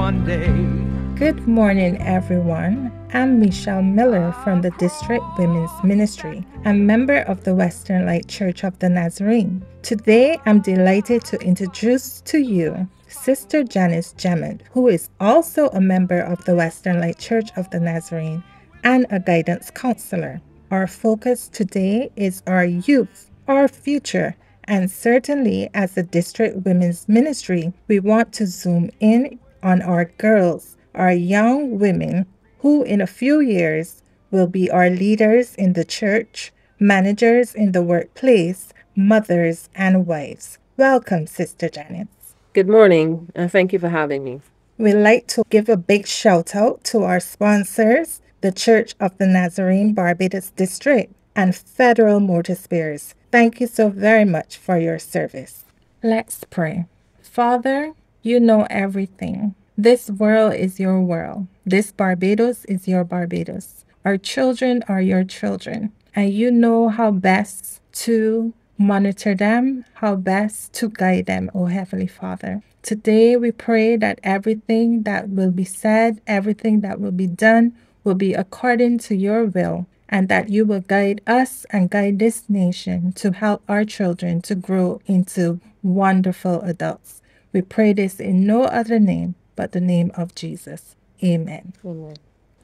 one day. Good morning, everyone. I'm Michelle Miller from the District Women's Ministry, a member of the Western Light Church of the Nazarene. Today, I'm delighted to introduce to you Sister Janice Jemmett, who is also a member of the Western Light Church of the Nazarene and a guidance counselor. Our focus today is our youth, our future, and certainly as the District Women's Ministry, we want to zoom in on our girls, our young women who in a few years will be our leaders in the church, managers in the workplace, mothers and wives. Welcome, Sister Janet. Good morning, and thank you for having me. We'd like to give a big shout out to our sponsors, the Church of the Nazarene Barbados District and Federal Motor Spares. Thank you so very much for your service. Let's pray. Father, you know everything. This world is your world. This Barbados is your Barbados. Our children are your children. And you know how best to monitor them, how best to guide them, O Heavenly Father. Today we pray that everything that will be said, everything that will be done, will be according to your will, and that you will guide us and guide this nation to help our children to grow into wonderful adults. We pray this in no other name but the name of Jesus. Amen. Amen.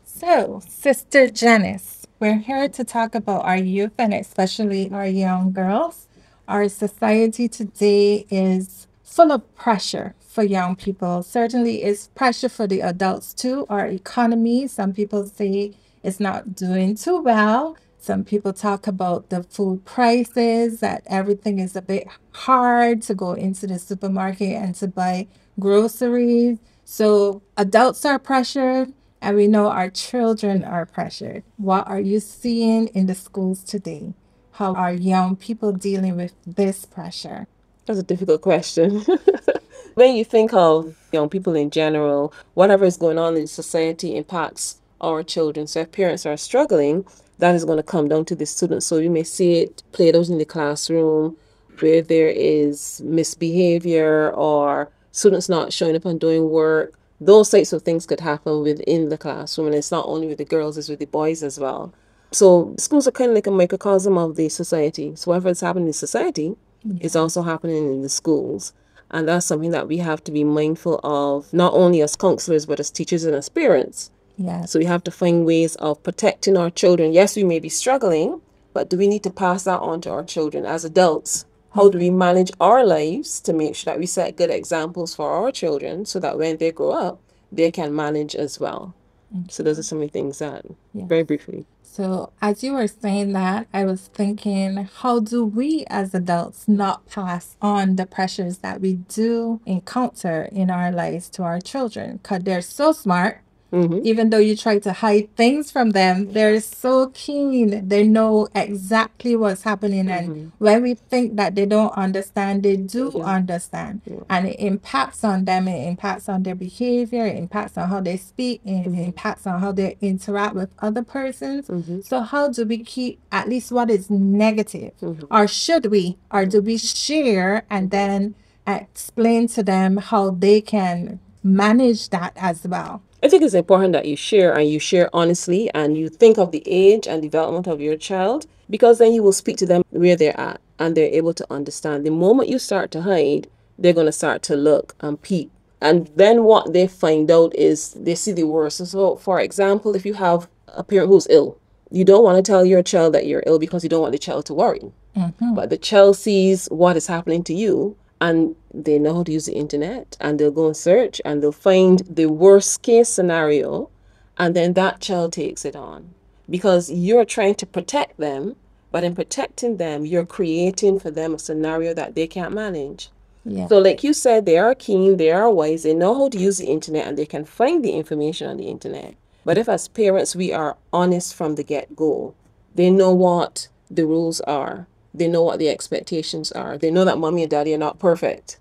So, Sister Janice, we're here to talk about our youth and especially our young girls. Our society today is full of pressure for young people. Certainly, it's pressure for the adults too. Our economy, some people say, is not doing too well. Some people talk about the food prices, that everything is a bit hard to go into the supermarket and to buy groceries. So adults are pressured, and we know our children are pressured. What are you seeing in the schools today? How are young people dealing with this pressure? That's a difficult question. When you think of young people in general, whatever is going on in society impacts our children. So if parents are struggling, that is going to come down to the students. So you may see it played out in the classroom where there is misbehavior or students not showing up and doing work. Those types of things could happen within the classroom. And it's not only with the girls, it's with the boys as well. So schools are kind of like a microcosm of the society. So whatever is happening in society is also happening in the schools. And that's something that we have to be mindful of, not only as counselors, but as teachers and as parents. Yeah. So we have to find ways of protecting our children. Yes, we may be struggling, but do we need to pass that on to our children as adults? How do we manage our lives to make sure that we set good examples for our children so that when they grow up, they can manage as well? So those are some of the things that, very briefly. So, as you were saying that, I was thinking, how do we as adults not pass on the pressures that we do encounter in our lives to our children? Because they're so smart. Even though you try to hide things from them, they're so keen. They know exactly what's happening. And when we think that they don't understand, they do understand. And it impacts on them, it impacts on their behavior, it impacts on how they speak, it impacts on how they interact with other persons. So, how do we keep at least what is negative? Or should we? Or do we share and then explain to them how they can manage that as well? I think it's important that you share and you share honestly and you think of the age and development of your child, because then you will speak to them where they're at and they're able to understand. The moment you start to hide, they're going to start to look and peep. And then what they find out is they see the worst. So, for example, if you have a parent who's ill, you don't want to tell your child that you're ill because you don't want the child to worry. But the child sees what is happening to you and they know how to use the internet and they'll go and search and they'll find the worst case scenario, and then that child takes it on because you're trying to protect them, but in protecting them you're creating for them a scenario that they can't manage. So like you said, they are keen, they are wise, they know how to use the internet and they can find the information on the internet. But if as parents we are honest from the get-go, they know what the rules are. They know what the expectations are. They know that mommy and daddy are not perfect.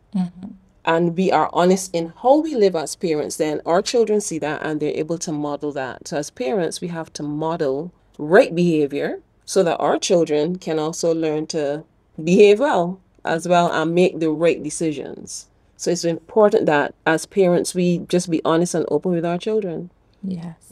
And we are honest in how we live as parents, then our children see that and they're able to model that. So as parents, we have to model right behavior so that our children can also learn to behave well as well and make the right decisions. So it's important that as parents, we just be honest and open with our children. Yes.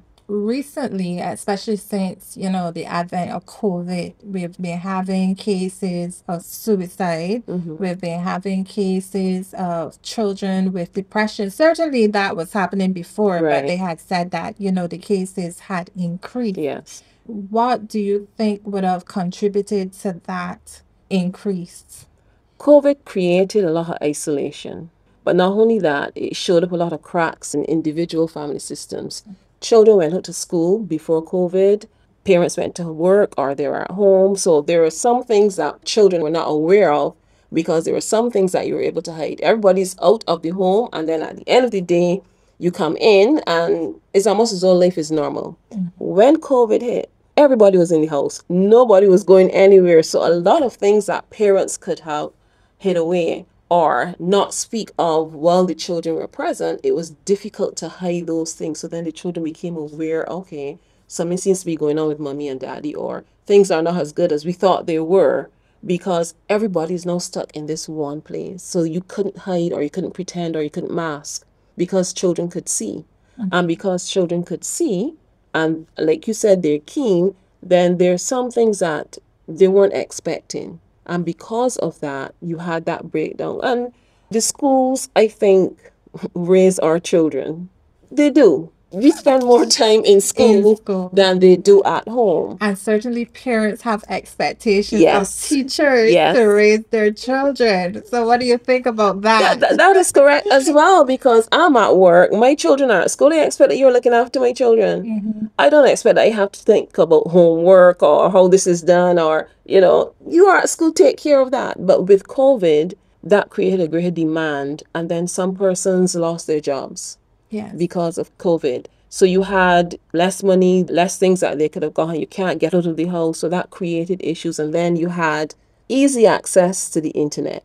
Recently, especially since, the advent of COVID, we've been having cases of suicide. We've been having cases of children with depression. Certainly that was happening before, but they Right. had said that, the cases had increased. Yes. What do you think would have contributed to that increase? COVID created a lot of isolation. But not only that, it showed up a lot of cracks in individual family systems. Children went out to school before COVID. Parents went to work or they were at home. So there were some things that children were not aware of because there were some things that you were able to hide. Everybody's out of the home, and then at the end of the day, you come in and it's almost as though life is normal. When COVID hit, everybody was in the house. Nobody was going anywhere. So a lot of things that parents could have hid away or not speak of while the children were present, it was difficult to hide those things. So then the children became aware, okay, something seems to be going on with mommy and daddy, or things are not as good as we thought they were, because everybody's now stuck in this one place. So you couldn't hide or you couldn't pretend or you couldn't mask because children could see. And because children could see, and like you said, they're keen, then there's some things that they weren't expecting. And because of that, you had that breakdown. And the schools, I think, raise our children. They do. We spend more time in school school. than they do at home. And certainly parents have expectations Yes. of teachers Yes. to raise their children. So what do you think about that? That is correct as well, because I'm at work, my children are at school. I expect that you're looking after my children. I don't expect that I have to think about homework or how this is done, or, you are at school, take care of that. But with COVID, that created a greater demand, and then some persons lost their jobs Yes. because of COVID. So you had less money, less things that they could have gone. You can't get out of the house. So that created issues. And then you had easy access to the internet.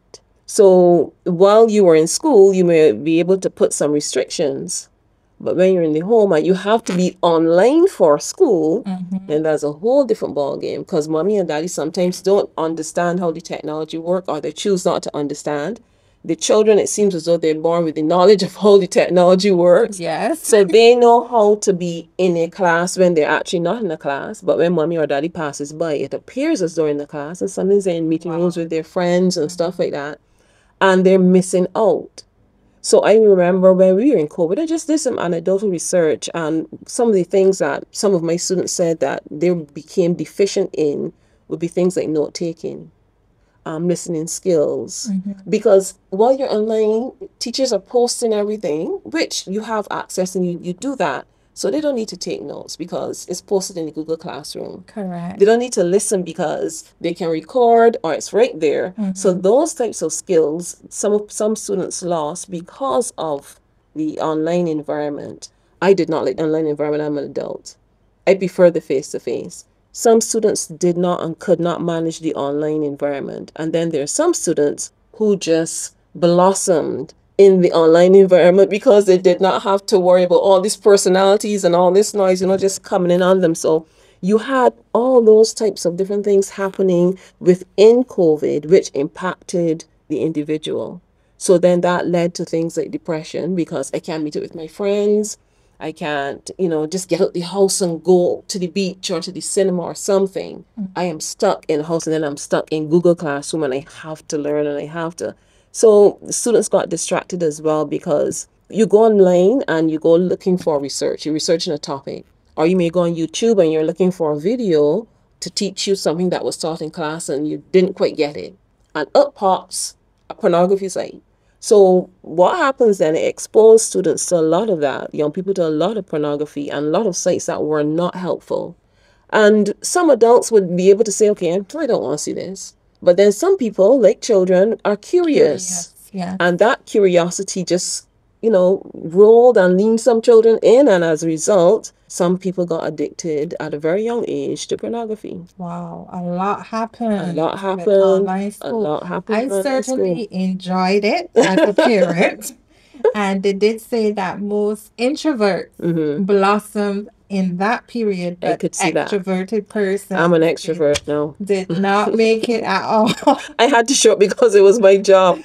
So while you were in school, you may be able to put some restrictions. But when you're in the home and you have to be online for school, then that's a whole different ball game, because mommy and daddy sometimes don't understand how the technology works, or they choose not to understand. The children, it seems as though they're born with the knowledge of how the technology works. Yes. So they know how to be in a class when they're actually not in a class. But when mommy or daddy passes by, it appears as though in the class, and sometimes they're in meeting rooms with their friends and stuff like that. And they're missing out. So I remember when we were in COVID, I just did some anecdotal research, and some of the things that some of my students said that they became deficient in would be things like note taking, listening skills. Because while you're online, teachers are posting everything, which you have access, and you do that. So they don't need to take notes because it's posted in the Google Classroom. Correct. They don't need to listen because they can record or it's right there. So those types of skills, some students lost because of the online environment. I did not like the online environment. I'm an adult. I prefer the face-to-face. Some students did not and could not manage the online environment. And then there are some students who just blossomed in the online environment because they did not have to worry about all these personalities and all this noise, just coming in on them. So you had all those types of different things happening within COVID, which impacted the individual. So then that led to things like depression, because I can't meet up with my friends. I can't, just get out the house and go to the beach or to the cinema or something. I am stuck in the house, and then I'm stuck in Google Classroom, and I have to learn, and I have to. So the students got distracted as well, because you go online and you go looking for research. You're researching a topic. Or you may go on YouTube and you're looking for a video to teach you something that was taught in class and you didn't quite get it. And up pops a pornography site. So what happens then, it exposed students to a lot of that, young people to a lot of pornography and a lot of sites that were not helpful. And some adults would be able to say, okay, I don't want to see this. But then some people, like children, are curious. Yeah. And that curiosity just, rolled and leaned some children in. And as a result, some people got addicted at a very young age to pornography. Wow, a lot happened. A lot with happened. online A school. lot happened. I with online certainly school. enjoyed it as a parent. And they did say that most introverts blossomed in that period, I but could see that. extroverted persons I'm an extrovert now. did not make it at all. I had to show up because it was my job.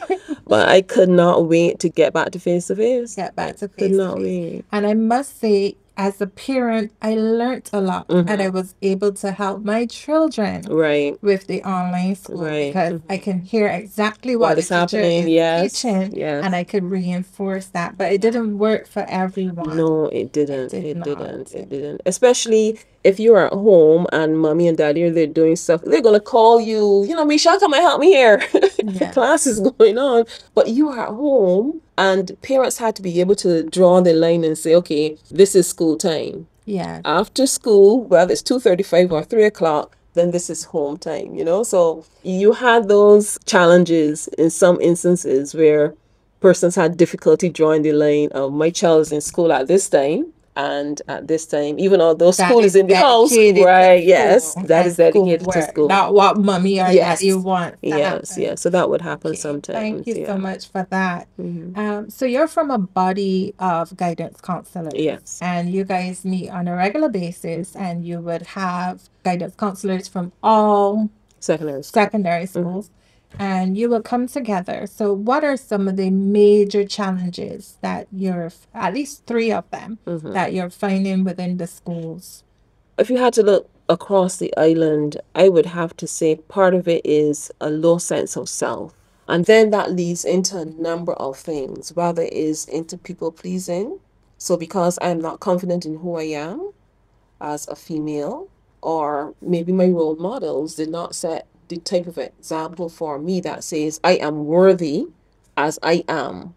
But I could not wait to get back to face to face. Get back to Could face to not face. wait. And I must say, as a parent, I learned a lot, and I was able to help my children Right. with the online school Right. because I can hear exactly What what the is teacher happening? is Yes. teaching, Yes. and I could reinforce that. But it didn't work for everyone. No, it didn't. did It not. didn't. It didn't. Especially if you're at home and mommy and daddy are there doing stuff, they're gonna call you, Michelle, come and help me here. Yeah. Class is going on. But you are at home and parents had to be able to draw the line and say, okay, this is school time. Yeah. After school, whether it's 2:35 or 3 o'clock, then this is home time, So you had those challenges in some instances where persons had difficulty drawing the line of my child is in school at this time and at this time, even although school is in the house, right? Yes, that is dedicated to school. Not what mommy or Yes. daddy wants. Yes, yes. So that would happen Okay, sometimes. thank you so yeah. much for that. Mhm. So you're from a body of guidance counselors. Yes. And you guys meet on a regular basis, and you would have guidance counselors from all Secondary school. secondary schools, and you will come together. So, what are some of the major challenges that you're, at least three of them, that you're finding within the schools? If you had to look across the island, I would have to say part of it is a low sense of self. And then that leads into a number of things, whether it is into people pleasing. So because I'm not confident in who I am as a female, or maybe my role models did not set the type of example for me that says I am worthy as I am.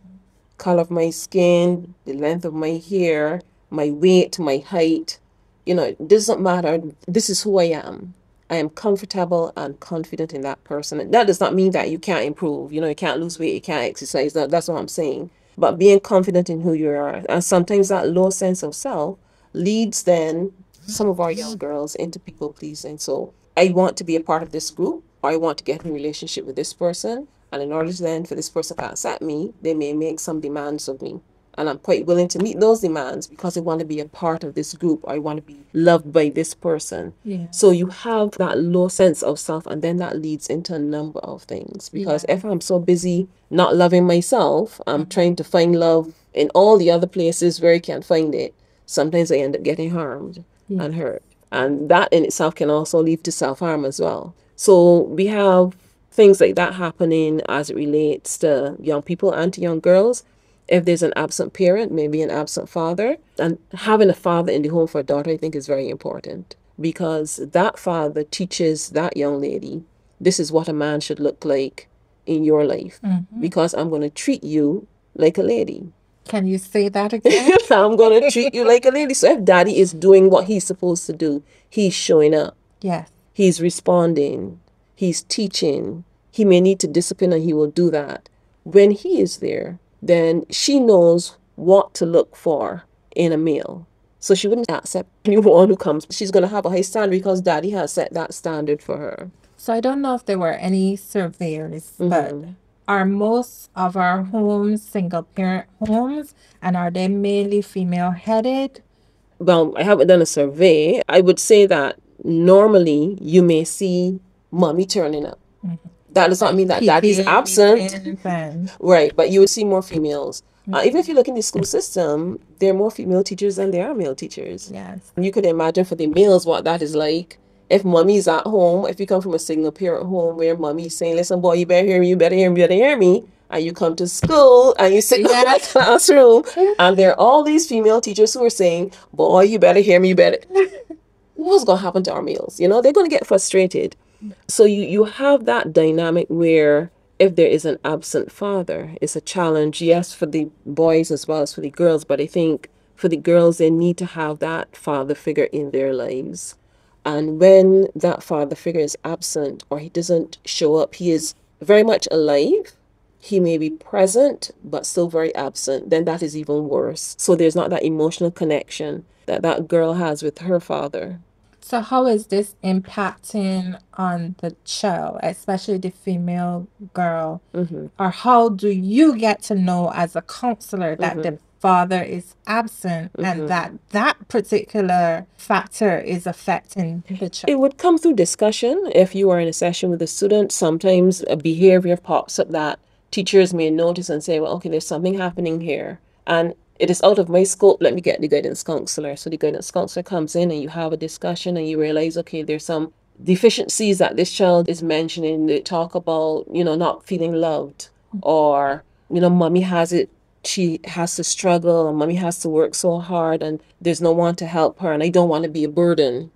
Color of my skin, the length of my hair, my weight, my height, it doesn't matter. This is who I am. I am comfortable and confident in that person. And that does not mean that you can't improve. You can't lose weight, you can't exercise. That's what I'm saying. But being confident in who you are. And sometimes that low sense of self leads then some of our young girls into people pleasing. So I want to be a part of this group, or I want to get in a relationship with this person. And in order to then for this person to accept me, they may make some demands of me. And I'm quite willing to meet those demands because I want to be a part of this group. I want to be loved by this person. Yeah. So you have that low sense of self, and then that leads into a number of things. Because if I'm so busy not loving myself, I'm trying to find love in all the other places where I can't find it. Sometimes I end up getting harmed and hurt. And that in itself can also lead to self-harm as well. So we have things like that happening as it relates to young people and to young girls. If there's an absent parent, maybe an absent father, and having a father in the home for a daughter, I think is very important, because that father teaches that young lady, this is what a man should look like in your life, because I'm going to treat you like a lady. Can you say that again? I'm going to treat you like a lady. So if daddy is doing what he's supposed to do, he's showing up. Yes. He's responding. He's teaching. He may need to discipline, and he will do that. When he is there, then she knows what to look for in a male. So she wouldn't accept anyone who comes. She's going to have a high standard because daddy has set that standard for her. So I don't know if there were any surveys, but are most of our homes single parent homes, and are they mainly female headed? Well, I haven't done a survey. I would say that normally you may see mommy turning up. That does not mean that daddy's absent. Right, but you would see more females. Even if you look in the school system, there are more female teachers than there are male teachers. Yes. You could imagine for the males what that is like. If mommy's at home, if you come from a single parent home where mommy's saying, listen, boy, you better hear me, you better hear me, you better hear me. And you come to school and you sit in that classroom, and there are all these female teachers who are saying, boy, you better hear me, you better. What's going to happen to our males? They're going to get frustrated. So you have that dynamic where if there is an absent father, it's a challenge, yes, for the boys as well as for the girls. But I think for the girls, they need to have that father figure in their lives. And when that father figure is absent or he doesn't show up, he is very much alive. He may be present, but still very absent. Then that is even worse. So there's not that emotional connection that that girl has with her father. So how is this impacting on the child, especially the female girl? Or how do you get to know as a counselor that the father is absent and that particular factor is affecting the child? It would come through discussion. If you are in a session with a student, sometimes a behavior pops up that teachers may notice and say, well, okay, there's something happening here. And it is out of my scope. Let me get the guidance counselor. So the guidance counselor comes in and you have a discussion and you realize, okay, there's some deficiencies that this child is mentioning. They talk about, not feeling loved, or, mommy has it. She has to struggle and mommy has to work so hard and there's no one to help her. And I don't want to be a burden.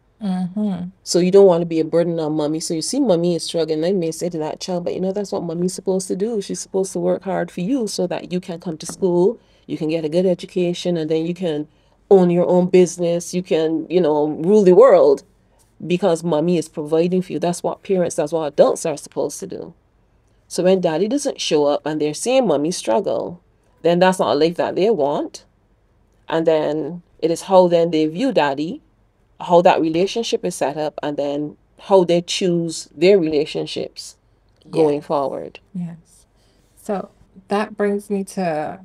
So you don't want to be a burden on mommy. So you see mommy is struggling. They may say to that child, but that's what mommy's supposed to do. She's supposed to work hard for you so that you can come to school, you can get a good education, and then you can own your own business. You can, rule the world because mommy is providing for you. That's what parents, that's what adults are supposed to do. So when daddy doesn't show up and they're seeing mommy struggle, then that's not a life that they want. And then it is how then they view daddy, how that relationship is set up, and then how they choose their relationships going forward. Yes. So that brings me to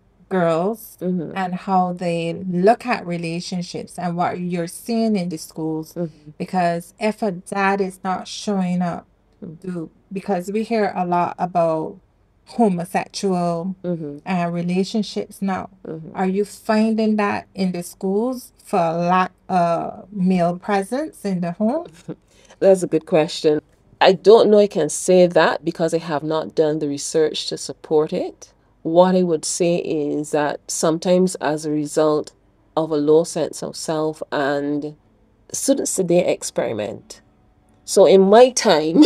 girls and how they look at relationships and what you're seeing in the schools. Because if a dad is not showing up, because we hear a lot about homosexual relationships now. Are you finding that in the schools for lack of male presence in the home? That's a good question. I don't know I can say that because I have not done the research to support it. What I would say is that sometimes as a result of a low sense of self, and students today experiment. So in my time,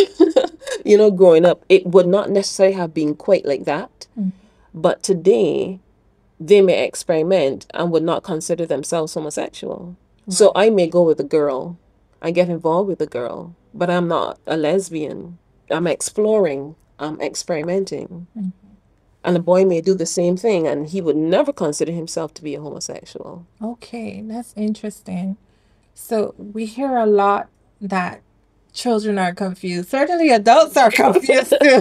growing up, it would not necessarily have been quite like that. But today, they may experiment and would not consider themselves homosexual. So I may go with a girl and get involved with a girl, but I'm not a lesbian. I'm exploring, I'm experimenting. And a boy may do the same thing and he would never consider himself to be a homosexual. Okay, that's interesting. So we hear a lot that children are confused. Certainly adults are confused too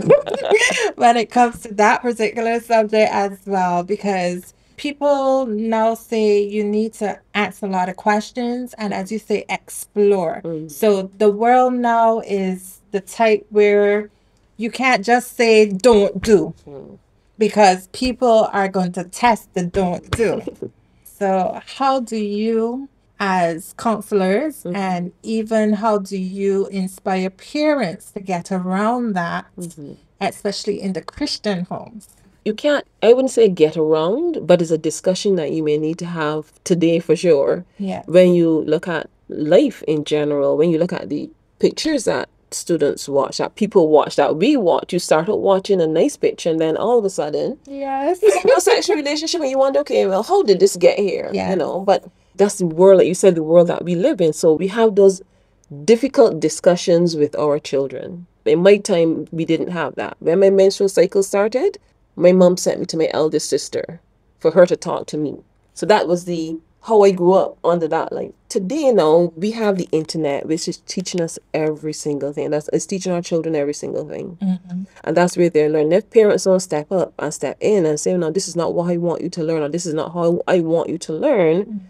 when it comes to that particular subject as well, because people now say you need to ask a lot of questions and, as you say, explore. So the world now is the type where you can't just say don't do, because people are going to test the don't do. So how do you, as counselors, and even how do you inspire parents to get around that, especially in the Christian homes? You can't, I wouldn't say get around, but it's a discussion that you may need to have today for sure. Yeah. When you look at life in general, when you look at the pictures that students watch, that people watch, that we watch, you start out watching a nice picture and then all of a sudden, Yes. homosexual relationship, and you wonder, okay, well, how did this get here? Yeah. But that's the world, like you said, the world that we live in. So we have those difficult discussions with our children. In my time, we didn't have that. When my menstrual cycle started, my mom sent me to my eldest sister for her to talk to me. So that was the how I grew up under that. Like today now, we have the internet, which is teaching us every single thing. It's teaching our children every single thing. And that's where they're learning. If parents don't step up and step in and say, no, this is not what I want you to learn, or this is not how I want you to learn,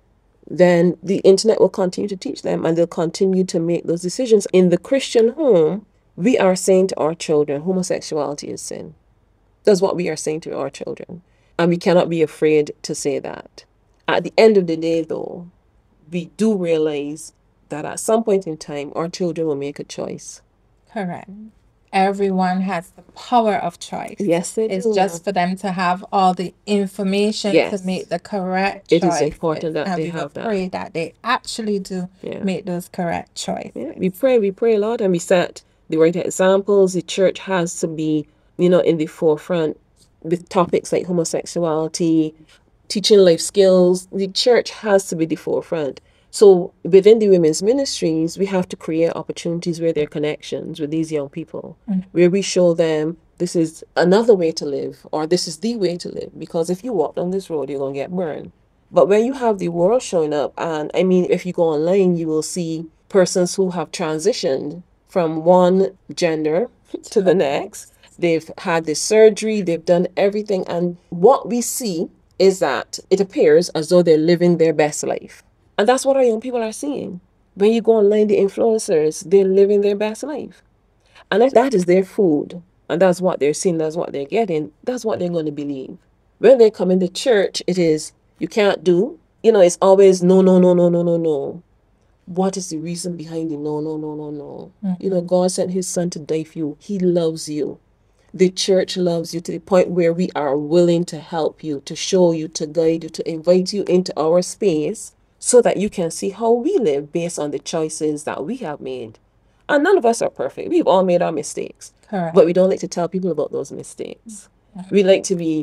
then the internet will continue to teach them and they'll continue to make those decisions. In the Christian home, we are saying to our children, homosexuality is sin. That's what we are saying to our children. And we cannot be afraid to say that. At the end of the day, though, we do realize that at some point in time, our children will make a choice. Correct. Everyone has the power of choice. Yes, they It's do. just for them to have all the information Yes. to make the correct It choice. is important that and they we have that. pray that they actually do Yeah. make those correct choices. Yeah, we pray a lot, and we set the right examples. The church has to be, in the forefront with topics like homosexuality, teaching life skills. The church has to be the forefront. So within the women's ministries, we have to create opportunities where there are connections with these young people, where we show them this is another way to live, or this is the way to live. Because if you walk down this road, you're going to get burned. But when you have the world showing up, and I mean, if you go online, you will see persons who have transitioned from one gender to the next. They've had this surgery, they've done everything. And what we see is that it appears as though they're living their best life. And that's what our young people are seeing. When you go online, the influencers, they're living their best life. And that is their food. and that's what they're seeing, that's what they're getting, that's what they're going to believe. When they come into church, it is, you can't do, it's always no, no, no, no, no, no, no. What is the reason behind the no, no, no, no, no? God sent his son to die for you. He loves you. The church loves you to the point where we are willing to help you, to show you, to guide you, to invite you into our space so that you can see how we live based on the choices that we have made. And none of us are perfect. We've all made our mistakes. Correct. But we don't like to tell people about those mistakes. We like to be,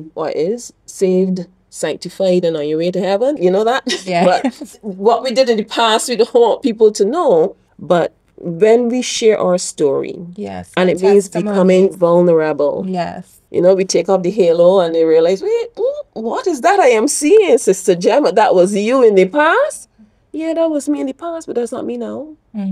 saved, sanctified, and on your way to heaven. You know that? Yeah. But what we did in the past, we don't want people to know. But when we share our story, Yes. and it means becoming vulnerable. Yes. We take off the halo and they realize, wait, what is that I am seeing, Sister Gemma? That was you in the past? Yeah, that was me in the past, but that's not me now.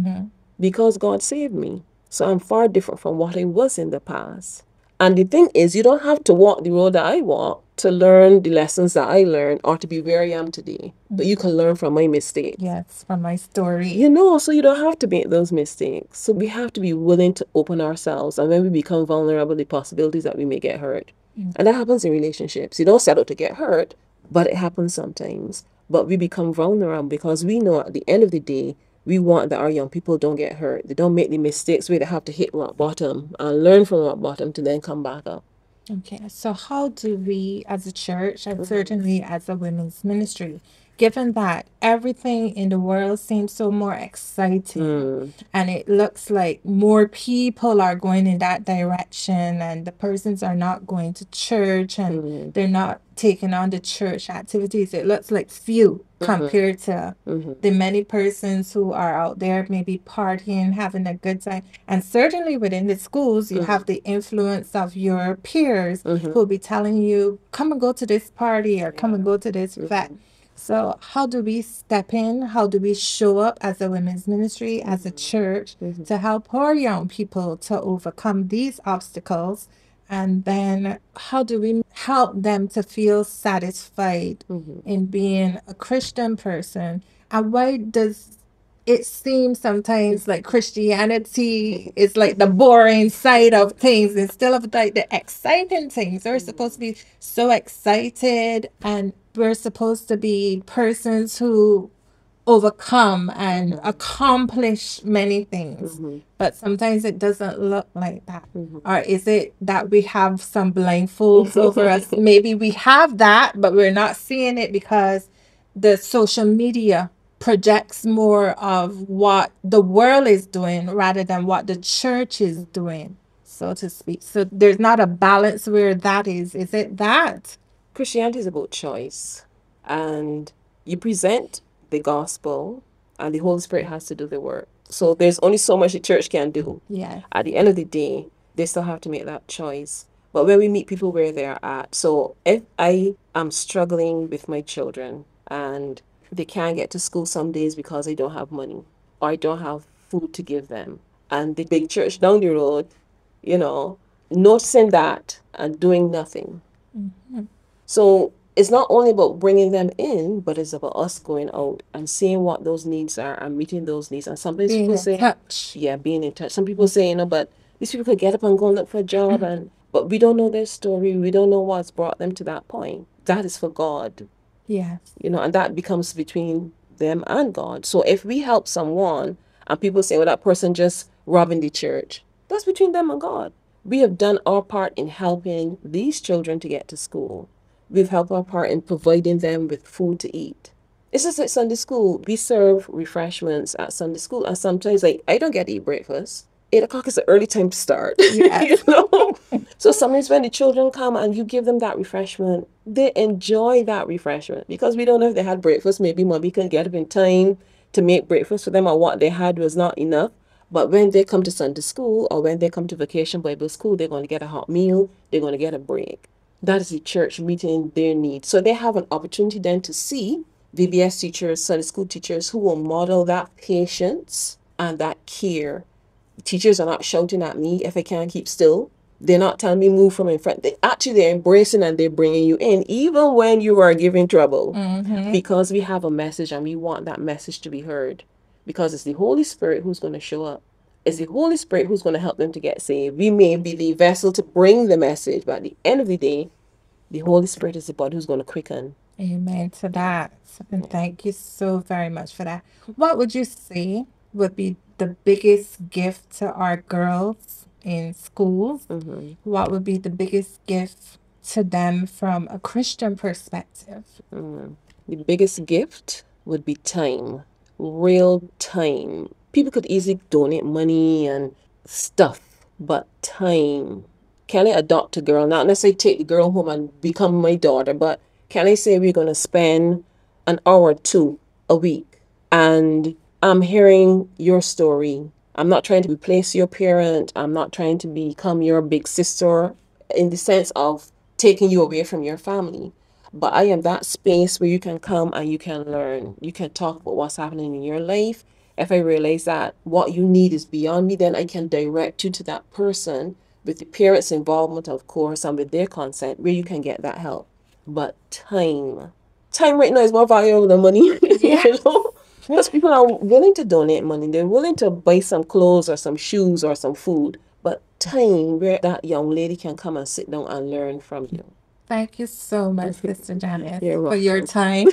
Because God saved me. So I'm far different from what I was in the past. And the thing is, you don't have to walk the road that I walk to learn the lessons that I learned or to be where I am today. But you can learn from my mistakes. Yes, from my story. So you don't have to make those mistakes. So we have to be willing to open ourselves. And when we become vulnerable, the possibilities that we may get hurt. And that happens in relationships. You don't set out to get hurt, but it happens sometimes. But we become vulnerable because we know at the end of the day, we want that our young people don't get hurt. They don't make the mistakes where they have to hit rock bottom and learn from rock bottom to then come back up. Okay, so how do we as a church and certainly as a women's ministry, given that everything in the world seems so more exciting and it looks like more people are going in that direction and the persons are not going to church and they're not taking on the church activities, it looks like few compared to the many persons who are out there maybe partying, having a good time. And certainly within the schools, you have the influence of your peers who'll be telling you, come and go to this party or come and go to this event. So how do we step in? How do we show up as a women's ministry, as a church, to help our young people to overcome these obstacles? And then how do we help them to feel satisfied in being a Christian person? And why does it seem sometimes like Christianity is like the boring side of things instead of like the exciting things? We're supposed to be so excited and we're supposed to be persons who overcome and accomplish many things. But sometimes it doesn't look like that. Or is it that we have some blindfolds over us? Maybe we have that, but we're not seeing it because the social media projects more of what the world is doing rather than what the church is doing, so to speak. So there's not a balance where that is. Is it that? Christianity is about choice. And you present the gospel and the Holy Spirit has to do the work. So there's only so much the church can do. Yeah. At the end of the day, they still have to make that choice. But when we meet people where they're at, so if I am struggling with my children and they can't get to school some days because I don't have money or I don't have food to give them, and the big church down the road, noticing that and doing nothing. So it's not only about bringing them in, but it's about us going out and seeing what those needs are and meeting those needs. And sometimes Being people in say, touch. yeah, being in touch. Some people say, but these people could get up and go and look for a job, but we don't know their story. We don't know what's brought them to that point. That is for God, Yes. and that becomes between them and God. So if we help someone and people say, well, that person just robbing the church, that's between them and God. We have done our part in helping these children to get to school. We've helped our part in providing them with food to eat. It's just like Sunday school. We serve refreshments at Sunday school. And sometimes, I don't get to eat breakfast. 8 o'clock is the early time to start. Yes. So sometimes when the children come and you give them that refreshment, they enjoy that refreshment because we don't know if they had breakfast. Maybe mommy can get up in time to make breakfast for them or what they had was not enough. But when they come to Sunday school or when they come to Vacation Bible School, they're going to get a hot meal. They're going to get a break. That is the church meeting their needs. So they have an opportunity then to see VBS teachers, Sunday school teachers who will model that patience and that care. Teachers are not shouting at me if I can't keep still. They're not telling me move from in front. They're embracing and they're bringing you in, even when you are giving trouble. Because we have a message and we want that message to be heard. Because it's the Holy Spirit who's going to show up. It's the Holy Spirit who's going to help them to get saved. We may be the vessel to bring the message, but at the end of the day, the Holy Spirit is the one who's going to quicken. Amen to that. And thank you so very much for that. What would you say would be the biggest gift to our girls in schools? What would be the biggest gift to them from a Christian perspective? The biggest gift would be time, real time. People could easily donate money and stuff, but time. Can I adopt a girl? Not necessarily take the girl home and become my daughter, but can I say we're going to spend an hour or two a week? And I'm hearing your story. I'm not trying to replace your parent. I'm not trying to become your big sister in the sense of taking you away from your family. But I am that space where you can come and you can learn. You can talk about what's happening in your life. If I realize that what you need is beyond me, then I can direct you to that person with the parents' involvement, of course, and with their consent, where you can get that help. But time right now is more valuable than money, you know? Because people are willing to donate money. They're willing to buy some clothes or some shoes or some food. But time where that young lady can come and sit down and learn from you. Thank you so much, Sister Janice, You're for your welcome. time.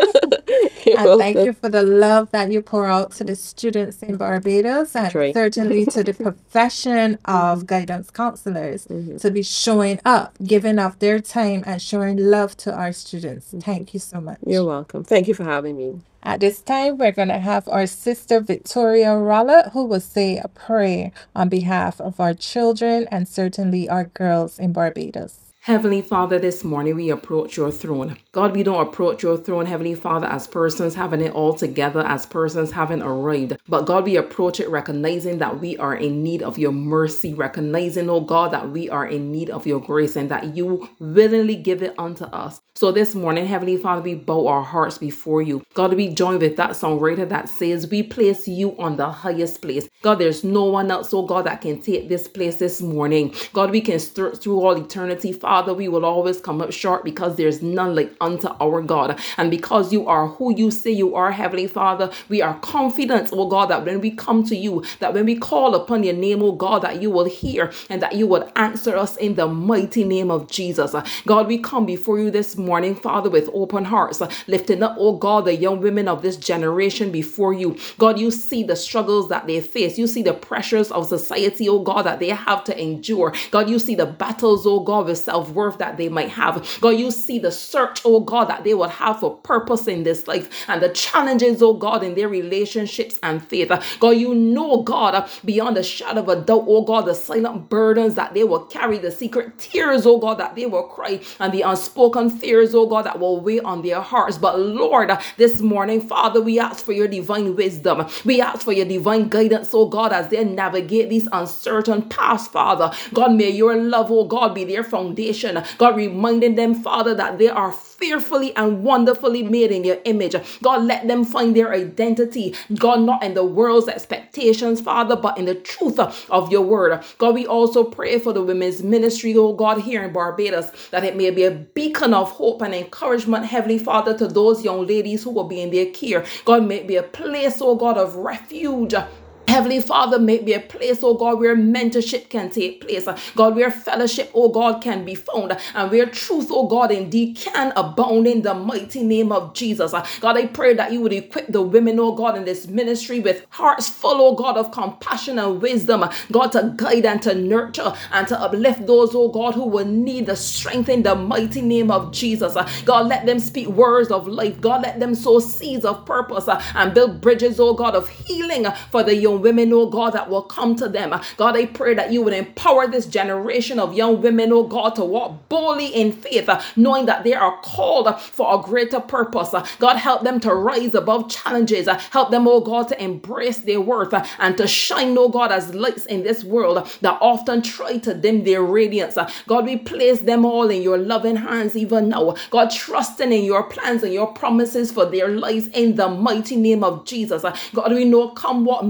And thank you for the love that you pour out to the students in Barbados and right. certainly to the profession of guidance counselors to be showing up, giving up their time and showing love to our students. Thank you so much. You're welcome. Thank you for having me. At this time, we're going to have our sister Victoria Rolla, who will say a prayer on behalf of our children and certainly our girls in Barbados. Heavenly Father, this morning we approach your throne. God, we don't approach your throne, Heavenly Father, as persons having it all together, as persons having arrived. But God, we approach it recognizing that we are in need of your mercy, recognizing, oh God, that we are in need of your grace and that you willingly give it unto us. So this morning, Heavenly Father, we bow our hearts before you. God, we join with that songwriter that says, we place you on the highest place. God, there's no one else, oh God, that can take this place this morning. God, we can search through all eternity, Father, we will always come up short because there's none like unto our God. And because you are who you say you are, Heavenly Father, we are confident, oh God, that when we come to you, that when we call upon your name, oh God, that you will hear and that you would answer us in the mighty name of Jesus. God, we come before you this morning, Father, with open hearts, lifting up, oh God, the young women of this generation before you. God, you see the struggles that they face. You see the pressures of society, oh God, that they have to endure. God, you see the battles, oh God, with self-worth that they might have. God, you see the search, oh God, that they will have for purpose in this life and the challenges, oh God, in their relationships and faith. God, you know, God, beyond a shadow of a doubt, oh God, the silent burdens that they will carry, the secret tears, oh God, that they will cry, and the unspoken fears, oh God, that will weigh on their hearts. But Lord, this morning, Father, we ask for your divine wisdom. We ask for your divine guidance, oh God, as they navigate these uncertain paths, Father. God, may your love, oh God, be their foundation. God, reminding them, Father, that they are fearfully and wonderfully made in your image. God, let them find their identity, God, not in the world's expectations, Father, but in the truth of your word. God, we also pray for the women's ministry, oh God, here in Barbados, that it may be a beacon of hope and encouragement, Heavenly Father, to those young ladies who will be in their care. God, may it be a place, oh God, of refuge. Heavenly Father, may it be a place, oh God, where mentorship can take place. God, where fellowship, oh God, can be found. And where truth, oh God, indeed can abound in the mighty name of Jesus. God, I pray that you would equip the women, oh God, in this ministry with hearts full, oh God, of compassion and wisdom. God, to guide and to nurture and to uplift those, oh God, who will need the strength in the mighty name of Jesus. God, let them speak words of life. God, let them sow seeds of purpose and build bridges, oh God, of healing for the young women, oh God, that will come to them. God, I pray that you would empower this generation of young women, oh God, to walk boldly in faith, knowing that they are called for a greater purpose. God, help them to rise above challenges. Help them, oh God, to embrace their worth and to shine, oh God, as lights in this world that often try to dim their radiance. God, we place them all in your loving hands even now. God, trusting in your plans and your promises for their lives in the mighty name of Jesus. God, we know come what may,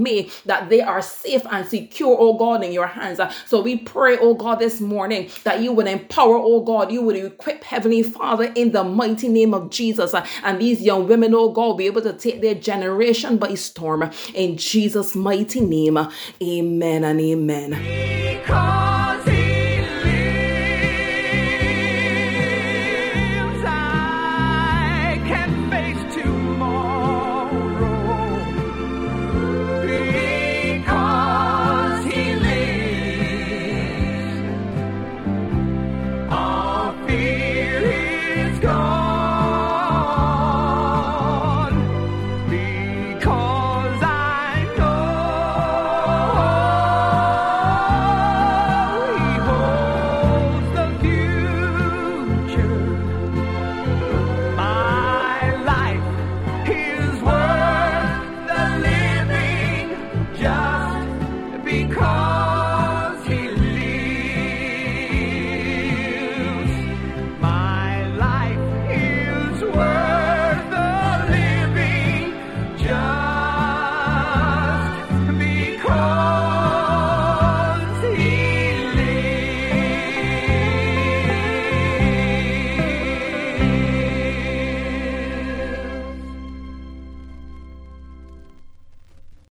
that they are safe and secure, oh God, in your hands. So we pray, oh God, this morning that you would empower, oh God, you would equip, Heavenly Father, in the mighty name of Jesus. And these young women, oh God, be able to take their generation by storm. In Jesus' mighty name, amen and amen. Because he lives, I can face tomorrow. Because he lives, all fear is gone. Because I know he holds the future. My life is worth the living just because